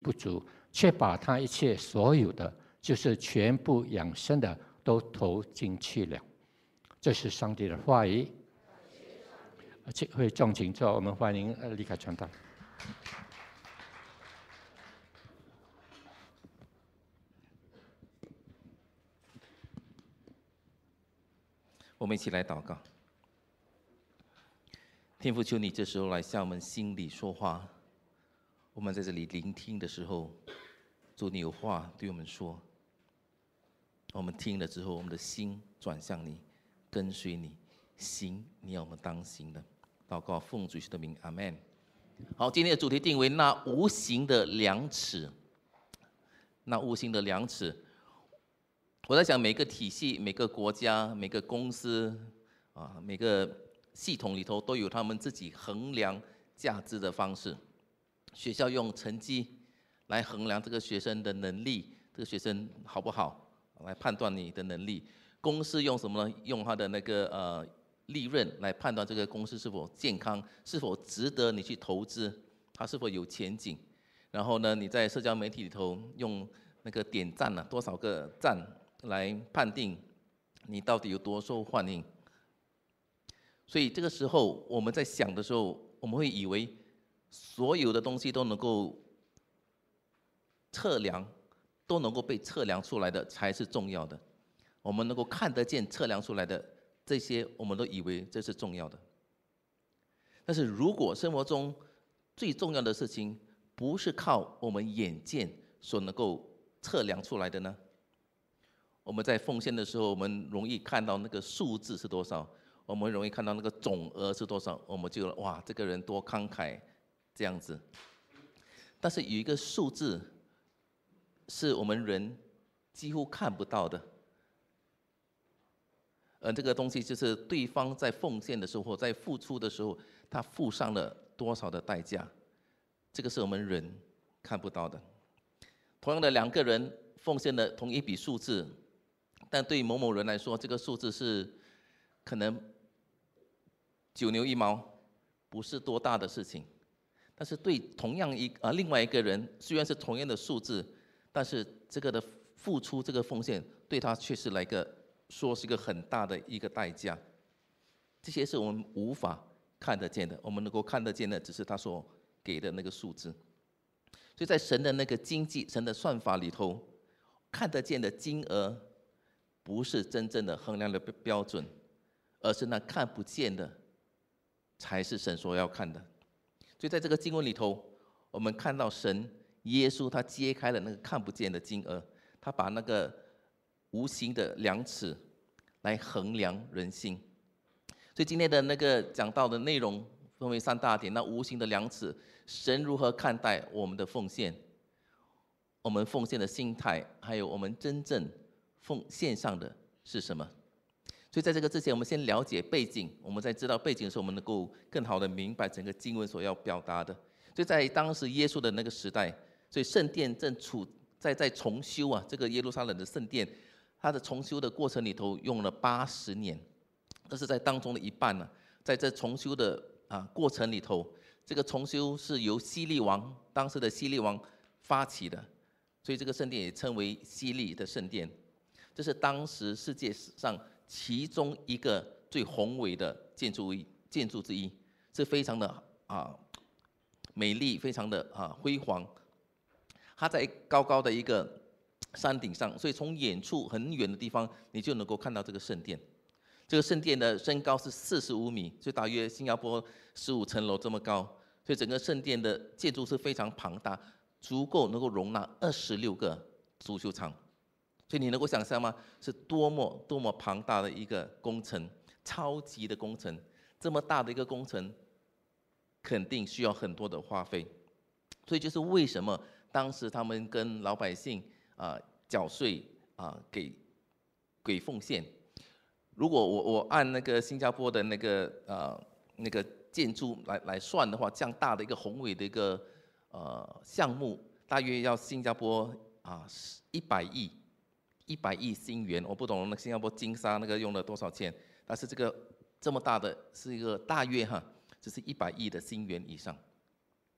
不足，却把他一切所有的，就是全部养生的，都投进去了。这是上帝的话语。会众请坐，我们欢迎李凯传道。 我们一起来祷告。天父，求你这时候来向我们心里说话。我们在这里聆听的时候，主你有话对我们说。我们听了之后，我们的心转向你，跟随你，行你要我们当行的。祷告奉主耶稣的名，阿们。好，今天的主题定为那无形的量尺。那无形的量尺，我在想每个体系、每个国家、每个公司每个系统里头都有他们自己衡量价值的方式。学校用成绩来衡量这个学生的能力，这个学生好不好，来判断你的能力。公司用什么呢？用他的那个利润来判断这个公司是否健康，是否值得你去投资，它是否有前景。然后呢，你在社交媒体里头用那个点赞多少个赞来判定你到底有多受欢迎。所以这个时候我们在想的时候，我们会以为所有的东西都能够测量，都能够被测量出来的才是重要的。我们能够看得见测量出来的这些，我们都以为这是重要的。但是如果生活中最重要的事情不是靠我们眼见所能够测量出来的呢？我们在奉献的时候，我们容易看到那个数字是多少，我们容易看到那个总额是多少，我们就哇，这个人多慷慨这样子。但是有一个数字是我们人几乎看不到的，而这个东西就是对方在奉献的时候，或在付出的时候，他付上了多少的代价，这个是我们人看不到的。同样的，两个人奉献了同一笔数字，但对某某人来说，这个数字是可能9牛1毛，不是多大的事情。但是对同样另外一个人，虽然是同样的数字，但是这个的付出，这个奉献对他却是说是一个很大的一个代价。这些是我们无法看得见的，我们能够看得见的只是他所给的那个数字。所以在神的那个经济、神的算法里头，看得见的金额不是真正的衡量的标准，而是那看不见的才是神所要看的。所以在这个经文里头，我们看到神耶稣他揭开了那个看不见的金额，他把那个无形的量尺来衡量人心。所以今天的那个讲到的内容分为3大点。那无形的量尺，神如何看待我们的奉献，我们奉献的心态，还有我们真正奉献上的是什么。所以在这个之前，我们先了解背景。我们在知道背景的时候，我们能够更好的明白整个经文所要表达的。所以在当时耶稣的那个时代，所以圣殿正在重修这个耶路撒冷的圣殿，它的重修的过程里头用了80年。这是在当中的一半在这重修的过程里头，这个重修是由当时的希律王发起的，所以这个圣殿也称为希律的圣殿。这是当时世界上其中一个最宏伟的建筑之一，是非常的美丽，非常的辉煌。它在高高的一个山顶上，所以从远处很远的地方，你就能够看到这个圣殿。这个圣殿的身高是45米，所以大约新加坡15层楼这么高。所以整个圣殿的建筑是非常庞大，足够能够容纳26个足球场。所以你能够想象吗？是多么庞大的一个工程，超级的工程。这么大的一个工程，肯定需要很多的花费。所以就是为什么当时他们跟老百姓缴税给奉献。如果我按那个新加坡的那个建筑来算的话，这样大的一个宏伟的一个项目，大约要新加坡100亿新元。我不懂那新加坡金沙那个用了多少钱，但是这么大的是一个大约就是100亿的新元以上。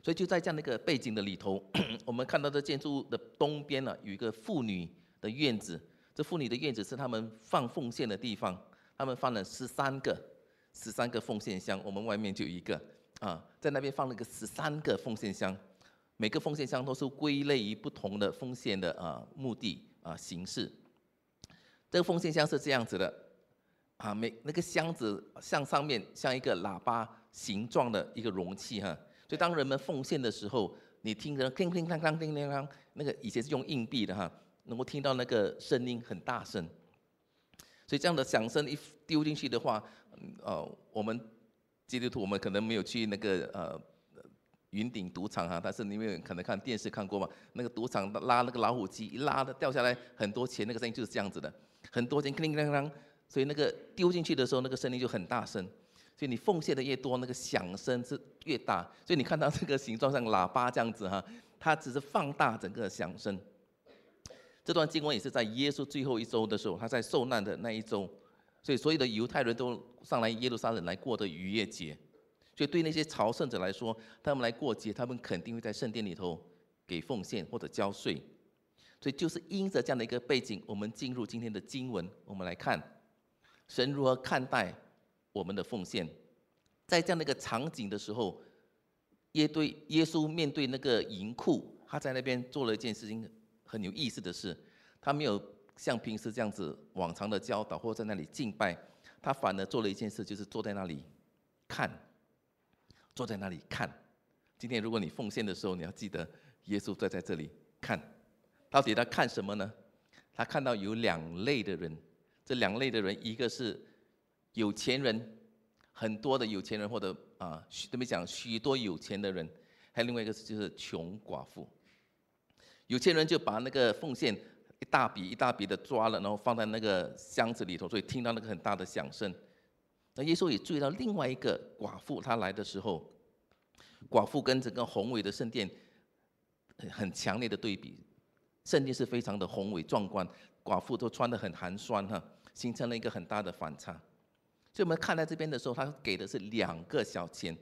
所以就在这样的一个背景的里头，我们看到这建筑物的东边呢，有一个妇女的院子。这妇女的院子是他们放奉献的地方，他们放了13个奉献箱，我们外面就有一个啊，在那边放了个13个奉献箱，每个奉献箱都是归类于不同的奉献的目的形式。这个奉献箱是这样子的啊，那个箱子上面像一个喇叭形状的一个容器哈，所以当人们奉献的时候，你听着叮叮当当叮叮当，那个以前是用硬币的哈，能够听到那个声音很大声，所以这样的响声一丢进去的话，我们基督徒我们可能没有去那个云顶赌场哈，但是你们可能看电视看过嘛，那个赌场拉那个老虎机一拉的掉下来很多钱，那个声音就是这样子的，很多钱叮叮当当，所以那个丢进去的时候那个声音就很大声。所以你奉献的越多，那个响声是越大。所以你看到这个形状像喇叭这样子哈，它只是放大整个响声。这段经文也是在耶稣最后一周的时候，他在受难的那一周，所以所有的犹太人都上来耶路撒冷来过的逾越节。所以对那些朝圣者来说，他们来过节，他们肯定会在圣殿里头给奉献或者交税。所以就是因着这样的一个背景，我们进入今天的经文，我们来看神如何看待我们的奉献。在这样的一个场景的时候，耶稣面对那个银库，他在那边做了一件事情很有意思的事，他没有像平时这样子往常的教导或在那里敬拜，他反而做了一件事，就是坐在那里看，坐在那里看。今天如果你奉献的时候，你要记得耶稣坐在这里看，到底他看什么呢？他看到有2类的人，这2类的人，一个是有钱人，很多的有钱人，或者这边讲许多有钱的人，还有另外一个就是穷寡妇。有钱人就把那个奉献一大笔一大笔的抓了，然后放在那个箱子里头，所以听到那个很大的响声。那耶稣也注意到另外一个寡妇，她来的时候，寡妇跟整个宏伟的圣殿很强烈的对比，圣殿是非常的宏伟壮观，寡妇都穿得很寒酸哈，形成了一个很大的反差。所以我们看在这边的时候，他给的是2个小钱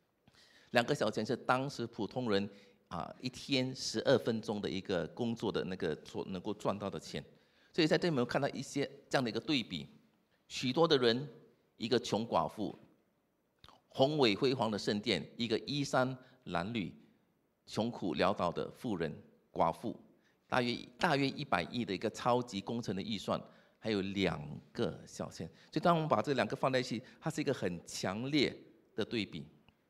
，2个小钱是当时普通人一天12分钟的一个工作的那个所能够赚到的钱。所以在这里我们看到一些这样的一个对比，许多的人，一个穷寡妇，宏伟辉煌的圣殿，一个衣衫褴褛、穷苦潦倒的妇人寡妇，大约100亿的一个超级工程的预算，还有2个小钱。所以当我们把这2个放在一起，它是一个很强烈的对比。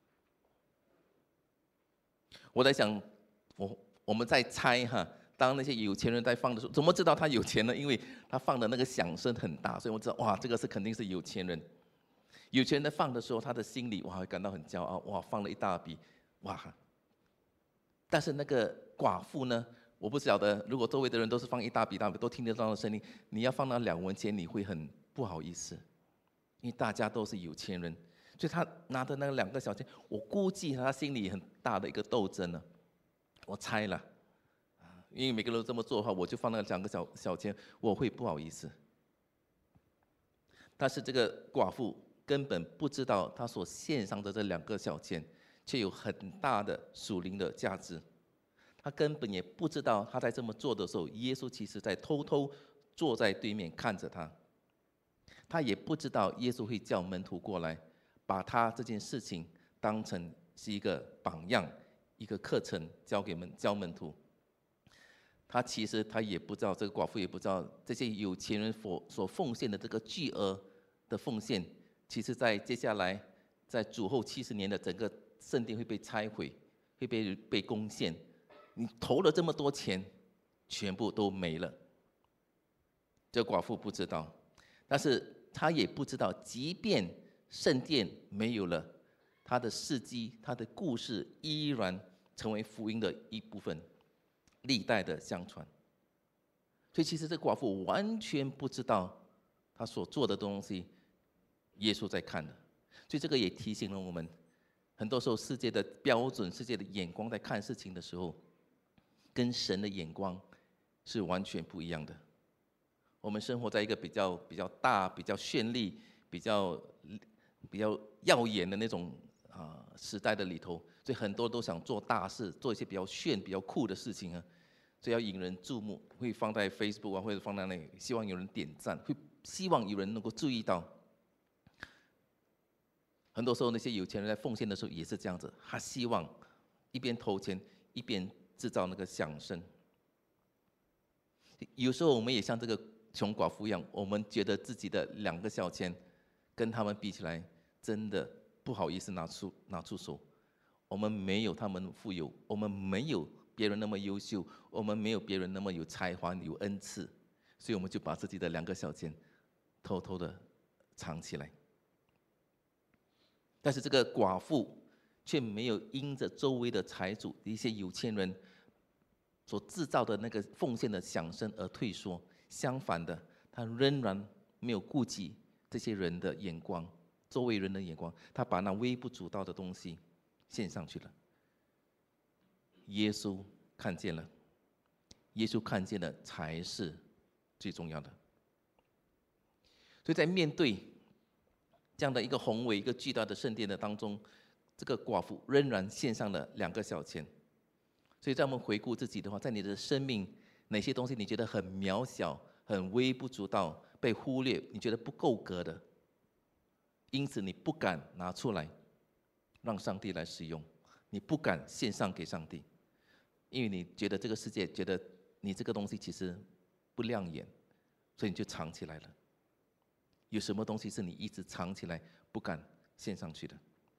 我在想，我们在猜哈，当那些有钱人在放的时候，怎么知道他有钱呢？因为他放的那个响声很大，所以我知道哇，这个是肯定是有钱人。有钱人放的时候，他的心里哇会感到很骄傲，哇放了一大笔，哇。但是那个寡妇呢，我不晓得，如果周围的人都是放一大笔都听得到的声音，你要放那2文钱，你会很不好意思，因为大家都是有钱人。所以他拿的那2个小钱，我估计他心里很大的一个斗争呢。我猜了，因为每个人都这么做的话，我就放那2个小钱，我会不好意思。但是这个寡妇根本不知道，她所献上的这2个小钱，却有很大的属灵的价值。她根本也不知道，她在这么做的时候，耶稣其实在偷偷坐在对面看着她。她也不知道耶稣会叫门徒过来，把他这件事情当成是一个榜样，一个课程教门徒。其实他也不知道，这个寡妇也不知道，这些有钱人所奉献的这个巨额的奉献，其实在接下来在主后70年的整个圣殿会被拆毁，会被攻陷。你投了这么多钱，全部都没了。这寡妇不知道，但是他也不知道，即便圣殿没有了，他的事迹、他的故事依然成为福音的一部分，历代的相传。所以其实这寡妇完全不知道他所做的东西，耶稣在看的。所以这个也提醒了我们，很多时候世界的标准、世界的眼光在看事情的时候，跟神的眼光是完全不一样的。我们生活在一个比较大、比较绚丽、比较耀眼的那种时代的里头，所以很多都想做大事，做一些比较炫、比较酷的事情啊，所以要引人注目，会放在 Facebook 啊，或者放在那里，希望有人点赞，会希望有人能够注意到。很多时候那些有钱人在奉献的时候也是这样子，他希望一边投钱一边制造那个响声。有时候我们也像这个穷寡妇一样，我们觉得自己的2个小钱跟他们比起来，真的不好意思拿出手。我们没有他们富有，我们没有别人那么优秀，我们没有别人那么有才华、有恩赐，所以我们就把自己的2个小钱偷偷的藏起来。但是这个寡妇却没有因着周围的财主、一些有钱人所制造的那个奉献的响声而退缩，相反的，她仍然没有顾及这些人的眼光，周围人的眼光，她把那微不足道的东西献上去了。耶稣看见了，耶稣看见了才是最重要的。所以在面对这样的一个宏伟、一个巨大的圣殿的当中，这个寡妇仍然献上了2个小钱。所以在我们回顾自己的话，在你的生命哪些东西你觉得很渺小、很微不足道、被忽略，你觉得不够格的，因此你不敢拿出来让上帝来使用，你不敢献上给上帝，因为你觉得这个世界觉得你这个东西其实不亮眼，所以你就藏起来了。有什么东西是你一直藏起来不敢献上去的？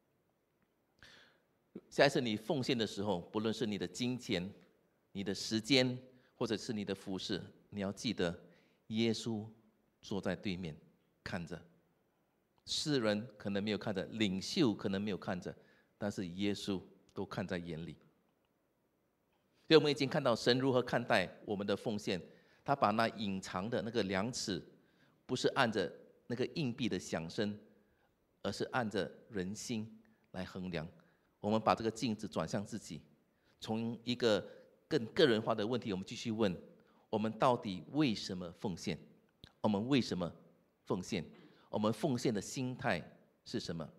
下一次你奉献的时候，不论是你的金钱、你的时间，或者是你的服饰，你要记得，耶稣坐在对面看着。世人可能没有看着，领袖可能没有看着，但是耶稣都看在眼里。所以我们已经看到神如何看待我们的奉献，他把那隐藏的那个量尺，不是按着那个硬币的响声，而是按着人心来衡量。我们把这个镜子转向自己，从一个更个人化的问题，我们继续问：我们到底为什么奉献？我们为什么奉献？我们奉献的心态是什么？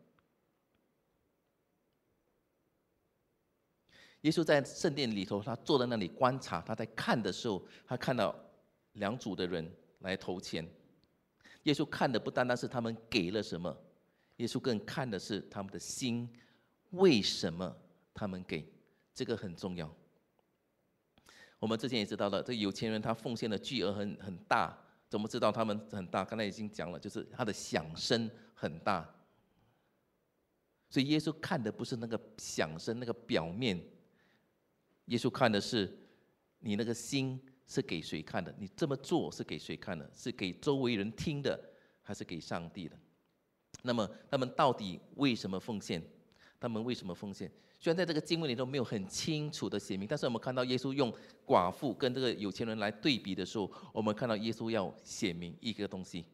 耶稣在圣殿里头，他坐在那里观察，他在看的时候，他看到2组的人来投钱。耶稣看的不单单是他们给了什么，耶稣更看的是他们的心，为什么他们给？这个很重要。我们之前也知道了，这有钱人他奉献的巨额很大，怎么知道他们很大？刚才已经讲了，就是他的响声很大。所以耶稣看的不是那个响声，那个表面，耶稣看的是你那个心是给谁看的？你这么做是给谁看的？是给周围人听的，还是给上帝的？那么他们到底为什么奉献？他们为什么奉献？虽然在这个经文里头没有很清楚的写明，但是我们看到耶稣用寡妇跟这个有钱人来对比的时候，我们看到耶稣要写明一个东西。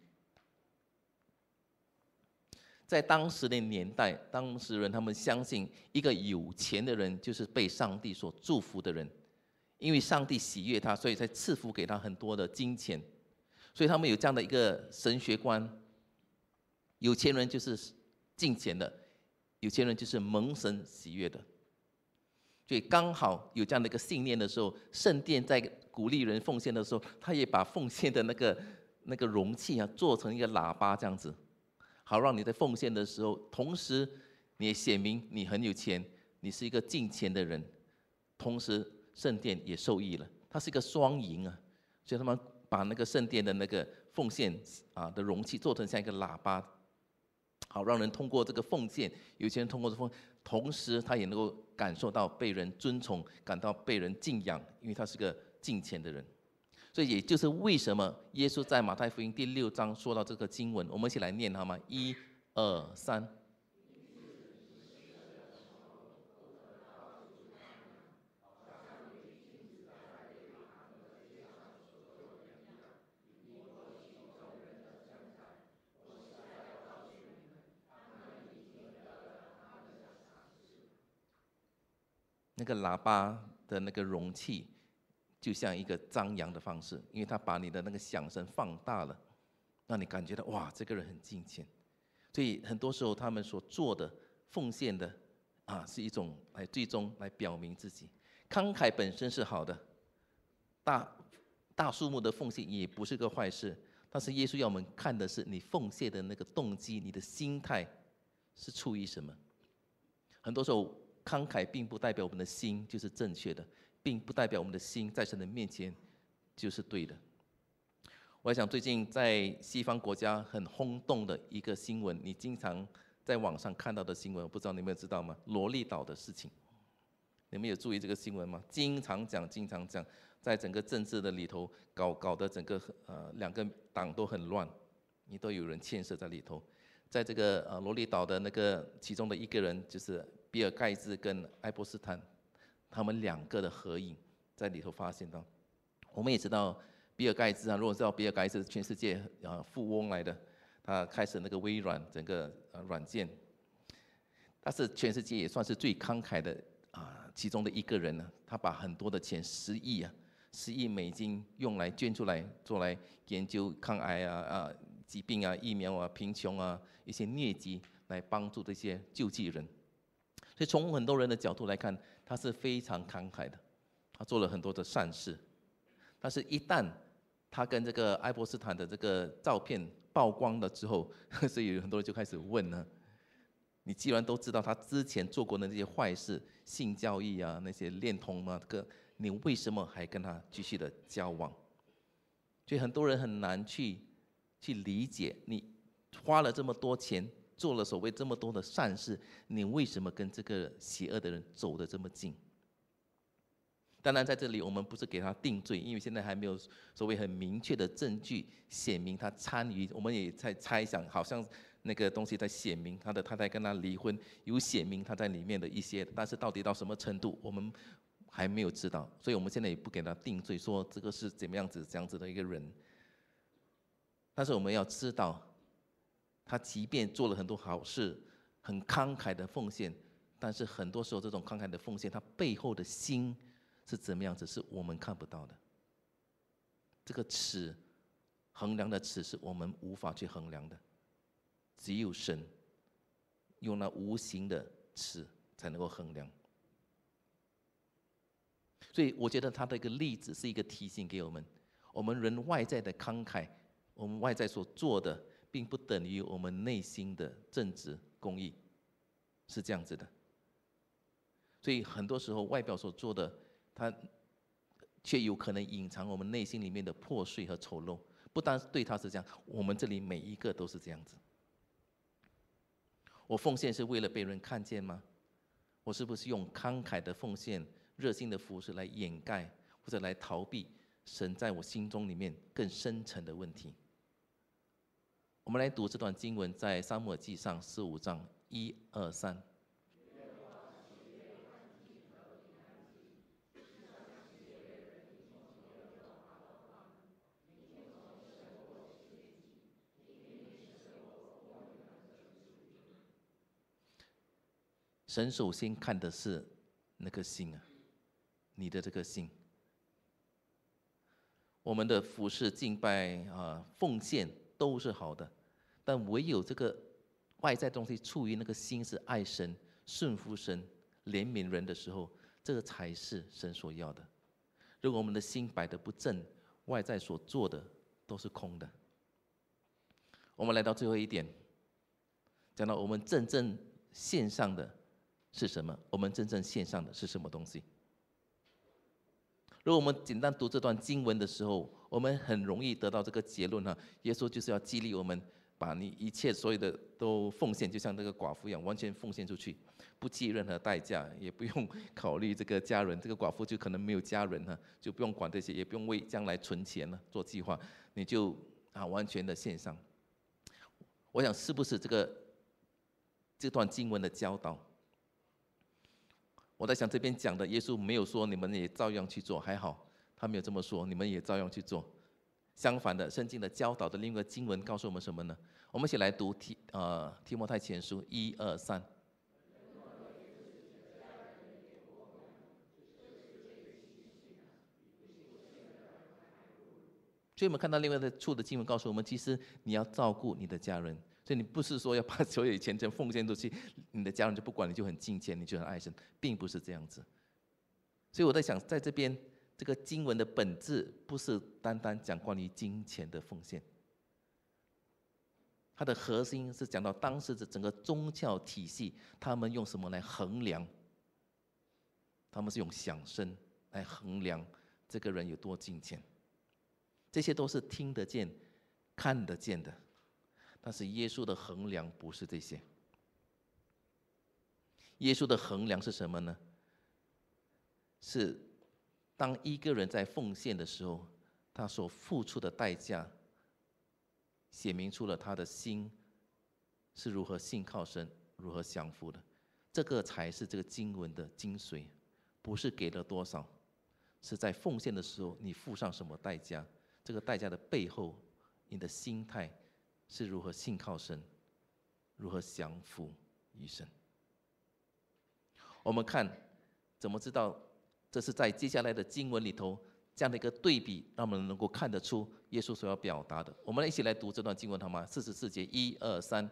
在当时的年代，当时人他们相信一个有钱的人就是被上帝所祝福的人，因为上帝喜悦他，所以才赐福给他很多的金钱，所以他们有这样的一个神学观：有钱人就是敬钱的，有钱人就是蒙神喜悦的。所以刚好有这样的一个信念的时候，圣殿在鼓励人奉献的时候，他也把奉献的那个容器啊，做成一个喇叭这样子，好让你在奉献的时候，同时你也显明你很有钱，你是一个敬钱的人，同时圣殿也受益了，它是一个双赢啊。所以他们把那个圣殿的那个奉献的容器做成像一个喇叭，好让人通过这个奉献，有些人通过这奉献，同时他也能够感受到被人尊崇，感到被人敬仰，因为他是个敬虔的人。所以也就是为什么耶稣在马太福音第6章说到这个经文，我们一起来念好吗？1、2、3。那个喇叭的那个容器，就像一个张扬的方式，因为它把你的那个响声放大了，让你感觉到哇，这个人很敬虔。所以很多时候他们所做的奉献的是一种最终来表明自己。慷慨本身是好的，大数目的奉献也不是个坏事，但是耶稣要我们看的是你奉献的那个动机，你的心态是出于什么。很多时候慷慨并不代表我们的心就是正确的，并不代表我们的心在神的面前就是对的。我想最近在西方国家很轰动的一个新闻，你经常在网上看到的新闻，我不知道你们知道吗？罗利岛的事情，你们有注意这个新闻吗？经常讲，在整个政治的里头搞得整个两个党都很乱，你都有人牵涉在里头。在这个罗利岛的那个其中的一个人，就是比尔盖茨跟爱泼斯坦，他们两个的合影在里头发现到。我们也知道比尔盖茨如果知道比尔盖茨全世界富翁来的，他开始那个微软整个软件，他是全世界也算是最慷慨的其中的一个人呢。他把很多的钱10亿美金用来捐出来，做来研究抗癌疾病疫苗贫穷一些疟疾，来帮助这些救济人。所以从很多人的角度来看，他是非常慷慨的，他做了很多的善事。但是，一旦他跟这个爱泼斯坦的这个照片曝光了之后，所以很多人就开始问呢：你既然都知道他之前做过的那些坏事，性交易那些恋童你为什么还跟他继续的交往？所以很多人很难去理解，你花了这么多钱，做了所谓这么多的善事，你为什么跟这个邪恶的人走得这么近？当然，在这里我们不是给他定罪，因为现在还没有所谓很明确的证据显明他参与。我们也在猜想，好像那个东西在显明他的太太跟他离婚，有显明他在里面的一些，但是到底到什么程度，我们还没有知道。所以我们现在也不给他定罪，说这个是怎么样子这样子的一个人。但是我们要知道，他即便做了很多好事，很慷慨的奉献，但是很多时候这种慷慨的奉献，他背后的心是怎么样子，是我们看不到的。这个尺，衡量的尺是我们无法去衡量的，只有神用那无形的尺才能够衡量。所以我觉得他的一个例子是一个提醒给我们：我们人外在的慷慨，我们外在所做的，并不等于我们内心的正直公义，是这样子的。所以很多时候外表所做的，它却有可能隐藏我们内心里面的破碎和丑陋。不单对他是这样，我们这里每一个都是这样子。我奉献是为了被人看见吗？我是不是用慷慨的奉献、热心的服事来掩盖或者来逃避神在我心中里面更深层的问题？我们来读这段经文，在撒母耳记上15章1、2、3。神首先看的是那个心你的这个心。我们的服事、敬拜奉献都是好的，但唯有这个外在东西处于那个心是爱神、顺服神、怜悯人的时候，这个才是神所要的。如果我们的心摆得不正，外在所做的都是空的。我们来到最后一点，讲到我们真正献上的是什么？我们真正献上的是什么东西？如果我们简单读这段经文的时候，我们很容易得到这个结论耶稣就是要激励我们，把你一切所有的都奉献，就像那个寡妇一样，完全奉献出去，不计任何代价，也不用考虑这个家人。这个寡妇就可能没有家人就不用管这些，也不用为将来存钱做计划，你就完全的献上。我想是不是这段经文的教导？我在想这边讲的，耶稣没有说你们也照样去做，还好他没有这么说，你们也照样去做。相反的，圣经的教导的另一个经文告诉我们什么呢？我们一起来读提摩太前书1、2、3。所以我们看到另外的处的经文告诉我们，其实你要照顾你的家人。所所以你不是说要把所有钱全奉献出去，你的家人就不管你，就很敬虔，你就很爱神，并不是这样子。所以我在想，在这边这个经文的本质不是单单讲关于金钱的奉献，它的核心是讲到当时的整个宗教体系，他们用什么来衡量？他们是用享生来衡量这个人有多金钱，这些都是听得见、看得见的。但是耶稣的衡量不是这些，耶稣的衡量是什么呢？是当一个人在奉献的时候，他所付出的代价，显明出了他的心是如何信靠神、如何降服的。这个才是这个经文的精髓，不是给了多少，是在奉献的时候你付上什么代价，这个代价的背后，你的心态是如何信靠神，如何降服于神。我们看怎么知道这是在接下来的经文里头这样的一个对比，让我们能够看得出耶稣所要表达的。我们一起来读这段经文好吗？44节，1、2、3。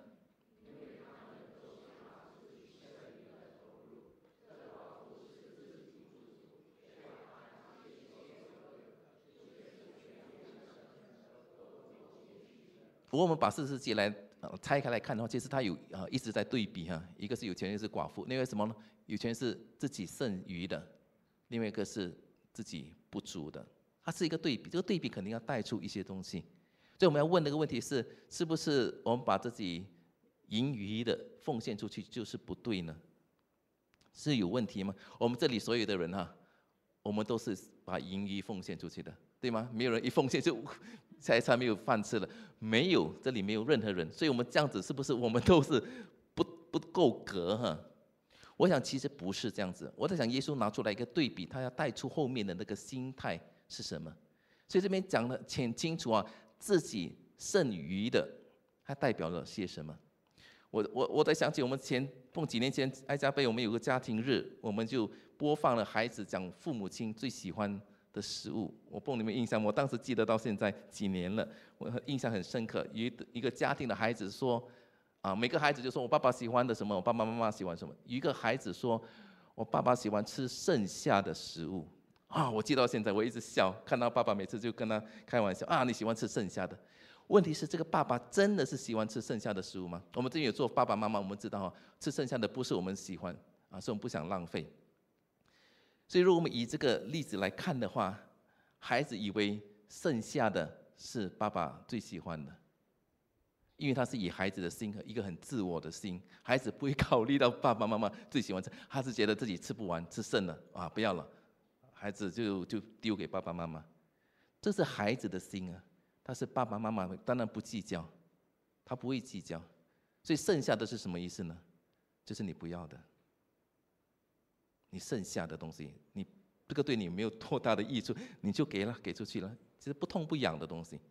如果我们把44节来拆开来看的话，其实它有一直在对比哈，一个是有钱人是寡妇，另外什么呢？有钱人是自己剩余的，另外一个是自己不足的，它是一个对比。这个对比肯定要带出一些东西，所以我们要问的一个问题是：是不是我们把自己盈余的奉献出去就是不对呢？是有问题吗？我们这里所有的人哈，我们都是把盈余奉献出去的，对吗？没有人一奉献就才没有饭吃了，没有，这里没有任何人，所以我们这样子是不是我们都是不够格哈？我想其实不是这样子，我在想耶稣拿出来一个对比，他要带出后面的那个心态是什么？所以这边讲得很清楚啊，自己剩余的，它代表了些什么？我在想起我们几年前爱家杯，我们有个家庭日，我们就播放了孩子讲父母亲最喜欢的食物。我不知道你们印象，我当时记得到现在几年了，我印象很深刻。有一个家庭的孩子说，每个孩子就说我爸爸喜欢的什么，我爸爸妈妈喜欢什么。有一个孩子说，我爸爸喜欢吃剩下的食物。我记到现在，我一直笑，看到爸爸每次就跟他开玩笑你喜欢吃剩下的。问题是这个爸爸真的是喜欢吃剩下的食物吗？我们这边有做爸爸妈妈，我们知道吃剩下的不是我们喜欢是我们不想浪费。所以如果我们以这个例子来看的话，孩子以为剩下的是爸爸最喜欢的，因为他是以孩子的心和一个很自我的心，孩子不会考虑到爸爸妈妈最喜欢吃，他是觉得自己吃不完，吃剩了不要了，孩子就丢给爸爸妈妈，这是孩子的心啊。但是爸爸妈妈当然不计较，他不会计较，所以剩下的是什么意思呢？就是你不要的，你剩下的东西，你这个对你没有多大的益处，你就给出去了，其实不痛不痒的东西。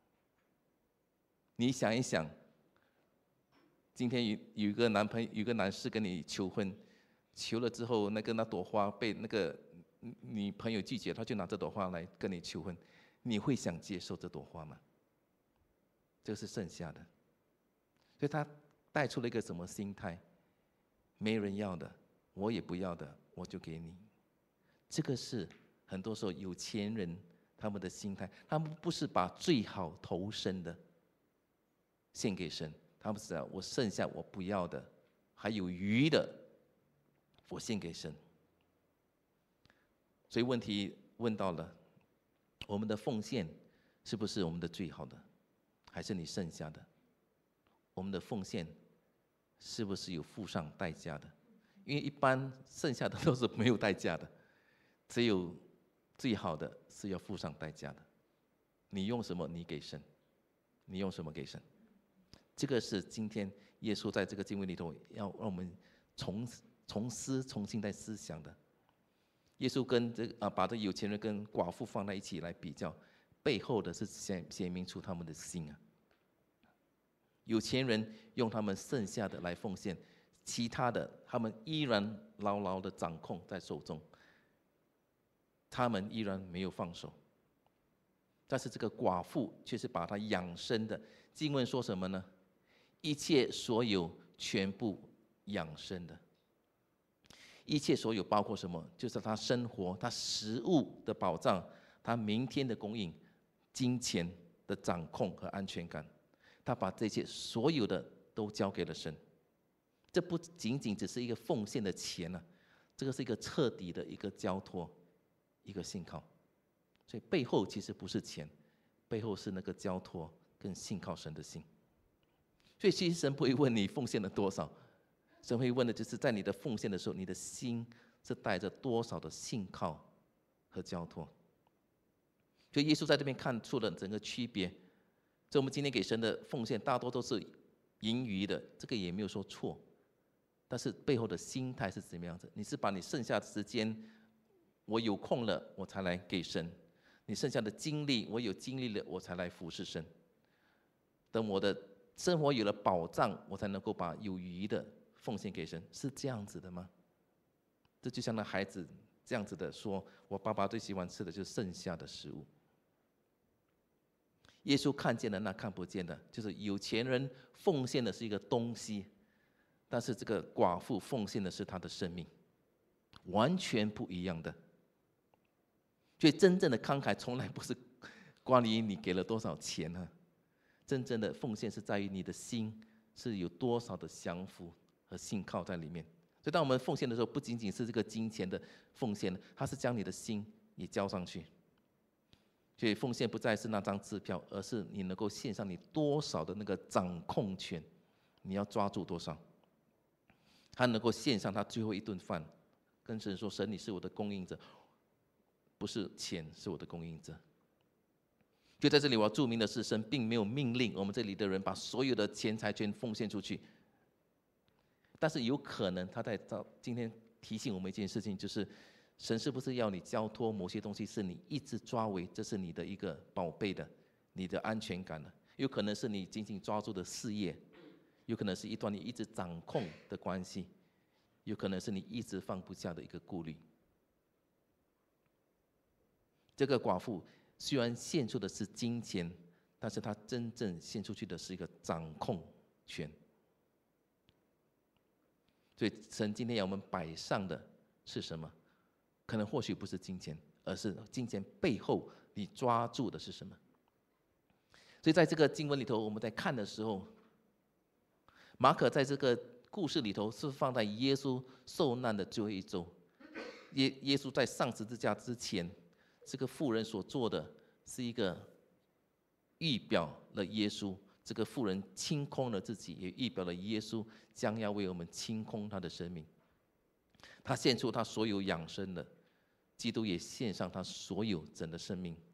你想一想，今天有一个男士跟你求婚，求了之后，那朵花被那个你朋友拒绝，他就拿这朵花来跟你求婚。你会想接受这朵花吗？这是剩下的，所以他带出了一个什么心态？没人要的，我也不要的，我就给你。这个是很多时候有钱人他们的心态，他们不是把最好投身的献给神，他们是我剩下我不要的，还有余的，我献给神。所以问题问到了。我们的奉献是不是我们的最好的，还是你剩下的？我们的奉献是不是有付上代价的？因为一般剩下的都是没有代价的，只有最好的是要付上代价的。你用什么，你给神；你用什么给神。这个是今天耶稣在这个经文里头要让我们重新在思想的。耶稣跟把这有钱人跟寡妇放在一起来比较，背后的是显明出他们的心啊。有钱人用他们剩下的来奉献，其他的他们依然牢牢的掌控在手中，他们依然没有放手。但是这个寡妇却是把他养生的。经文说什么呢？ 一切所有全部养生的。一切所有包括什么？就是他生活、他食物的保障、他明天的供应、金钱的掌控和安全感。他把这些所有的都交给了神。这不仅仅只是一个奉献的钱啊，这个是一个彻底的一个交托，一个信靠。所以背后其实不是钱，背后是那个交托跟信靠神的心。所以其实神不会问你奉献了多少，神会问的就是在你的奉献的时候，你的心是带着多少的信靠和交托。所以耶稣在这边看出了整个区别。所以我们今天给神的奉献大多都是盈余的，这个也没有说错，但是背后的心态是怎么样子？你是把你剩下的时间，我有空了我才来给神，你剩下的精力，我有精力了我才来服侍神，等我的生活有了保障，我才能够把有余的奉献给神，是这样子的吗？这就像那孩子这样子的说，我爸爸最喜欢吃的就是剩下的食物。耶稣看见了那看不见的，就是有钱人奉献的是一个东西，但是这个寡妇奉献的是她的生命，完全不一样的。所以真正的慷慨从来不是关于你给了多少钱啊，真正的奉献是在于你的心是有多少的降服和信靠在里面。所以当我们奉献的时候，不仅仅是这个金钱的奉献，它是将你的心也交上去。所以奉献不再是那张支票，而是你能够献上你多少的那个掌控权，你要抓住多少。他能够献上他最后一顿饭，跟神说：“神，你是我的供应者，不是钱是我的供应者。”就在这里，我要注明的是，神并没有命令我们这里的人把所有的钱财全奉献出去，但是有可能他在今天提醒我们一件事情，就是神是不是要你交托某些东西，是你一直抓为这是你的一个宝贝的，你的安全感的？有可能是你紧紧抓住的事业，有可能是一段你一直掌控的关系，有可能是你一直放不下的一个顾虑。这个寡妇虽然献出的是金钱，但是她真正献出去的是一个掌控权。所以神今天要我们摆上的是什么？可能或许不是金钱，而是金钱背后你抓住的是什么？所以在这个经文里头，我们在看的时候，马可在这个故事里头是放在耶稣受难的最后一周。耶稣在上十字架之前，这个妇人所做的是一个预表了耶稣。这个妇人清空了自己，也预表了耶稣将要为我们清空他的生命。他献出他所有养生的，基督也献上他所有整的生命。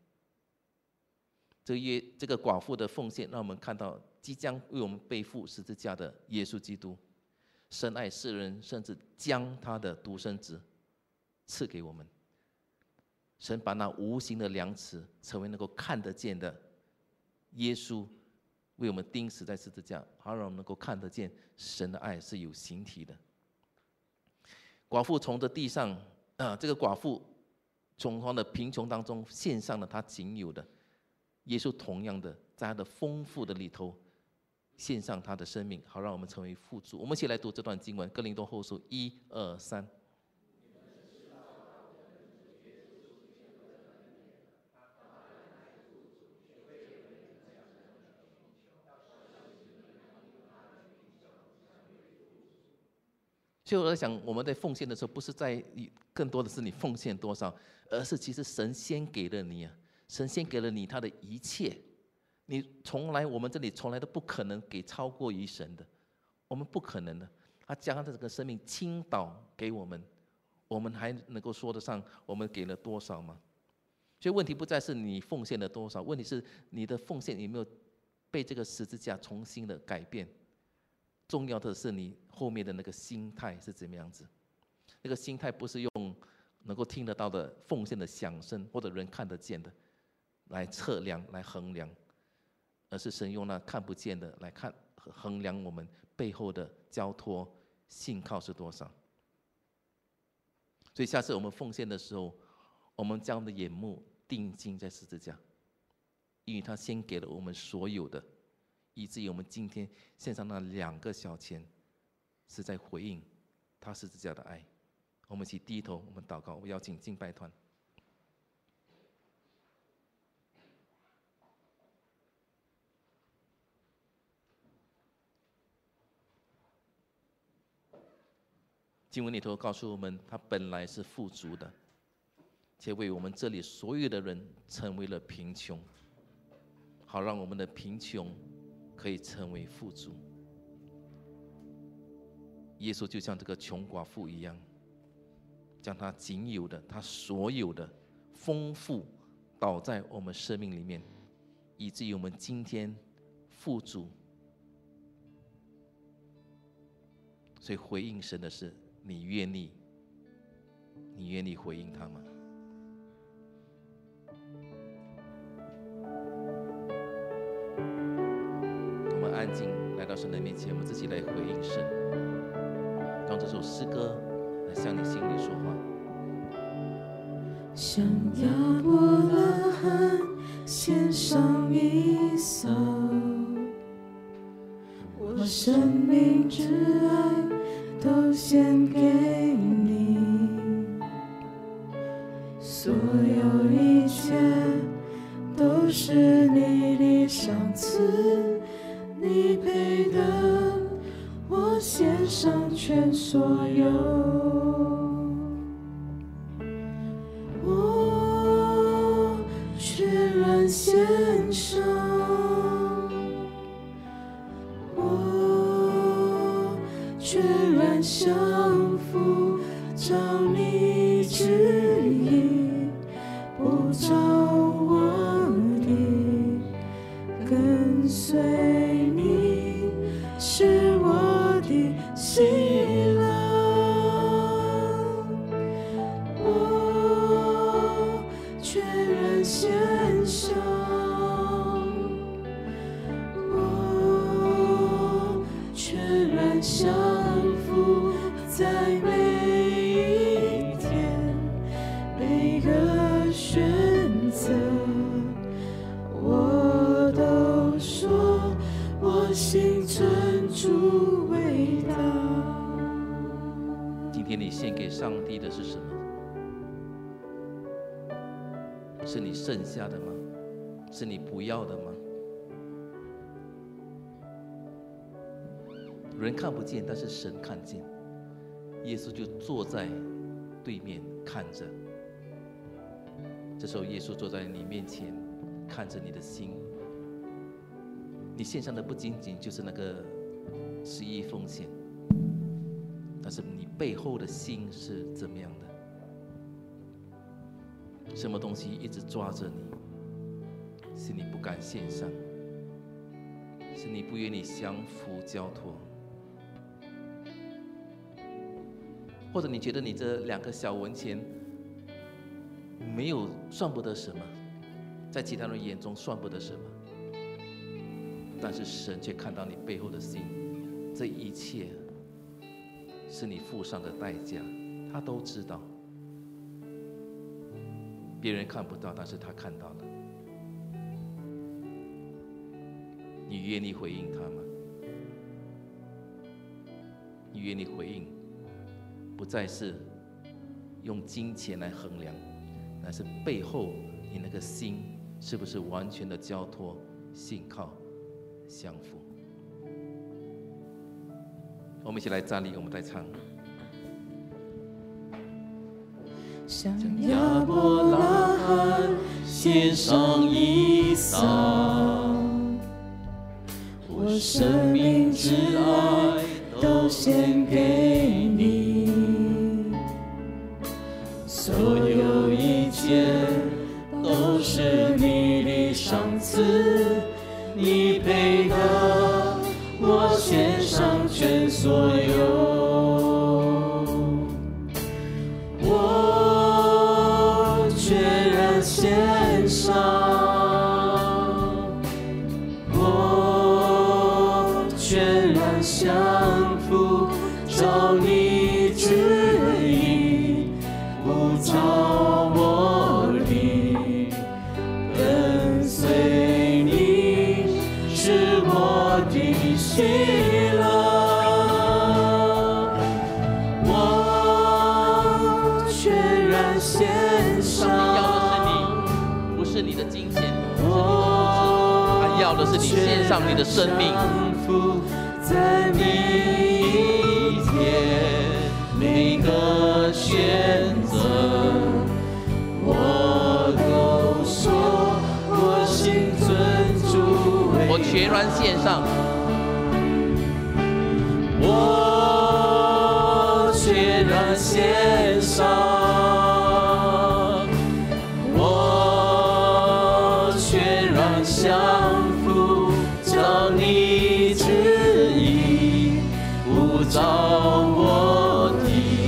这个寡妇的奉献，让我们看到即将为我们背负十字架的耶稣基督，深爱世人，甚至将他的独生子赐给我们。神把那无形的量尺成为能够看得见的耶稣，为我们钉死在十字架，好让我们能够看得见神的爱是有形体的。寡妇从这地上这个寡妇从她的贫穷当中献上了她仅有的，耶稣同样的在他的丰富的里头献上他的生命，好让我们成为富足。我们一起来读这段经文，哥林多后书1、2、3。所以我在想，我们在奉献的时候，不是在更多的是你奉献多少，而是其实神先给了你啊，神先给了你他的一切。我们这里从来都不可能给超过于神的，我们不可能的。他将他的这个生命倾倒给我们，我们还能够说得上我们给了多少吗？所以问题不再是你奉献了多少，问题是你的奉献有没有被这个十字架重新的改变。重要的是你后面的那个心态是怎么样子。那个心态不是用能够听得到的奉献的响声或者人看得见的来测量来衡量，而是神用那看不见的来衡量我们背后的交托信靠是多少。所以下次我们奉献的时候，我们将我们的眼目定睛在十字架，因为他先给了我们所有的， 以至于我们今天献上那2个小钱，是在回应他十字架的爱。我们一起低头，我们祷告。我邀请敬拜团。经文里头告诉我们，他本来是富足的，且为我们这里所有的人成为了贫穷，好让我们的贫穷可以成为富足。耶稣就像这个穷寡妇一样，将他仅有的、他所有的丰富倒在我们生命里面，以至于我们今天富足。所以回应神的是，你愿意回应他吗？我们安静来到神的面前，我们自己来回应神，用这首诗歌来向你心里说话。 向亚伯拉罕献上以扫，我生命之爱都献给你，所有一切都是你的赏赐，你配得我献上全所有，我全然献上，我全然降服，照你旨意，不照我的，跟随你是我的喜乐，我全然献上，我全然降服，在每一天每个选择，我都说我心尊主伟大。 今天你献给上帝的是什么？是你剩下的吗？是你不要的吗？人看不见，但是神看见。耶稣就坐在对面看着。这时候，耶稣坐在你面前，看着你的心。你献上的不仅仅就是那个11奉献，但是你背后的心是怎么样的？什么东西一直抓着你？是你不敢献上，是你不愿意降服交托，或者你觉得你这2个小文钱没有算不得什么，在其他人眼中算不得什么，但是神却看到你背后的心，这一切是你付上的代价，他都知道，别人看不到，但是他看到了。你愿意回应他吗？你愿意回应，不再是用金钱来衡量，乃是背后你那个心是不是完全的交托、信靠、降服。我们一起来站立，我们再唱。 向亚伯拉罕献上以扫，我生命之爱都献给你，所有一切都是你的赏赐，你配得我献上全所有。献上，我全然降服，照你旨意，不照我的，跟随你是我喜乐，我全然献上。 不是你的金钱，不是你的物质，他要的是你献上你的生命。 在明天，每个选择，我都说我心尊主为我全然献上， 我全然献上，我全然降服，照你旨意，不照我的，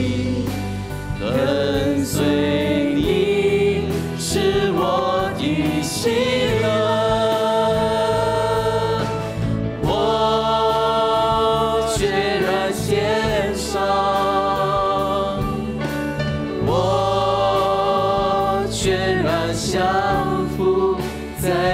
跟随你是我的喜乐。全然降服在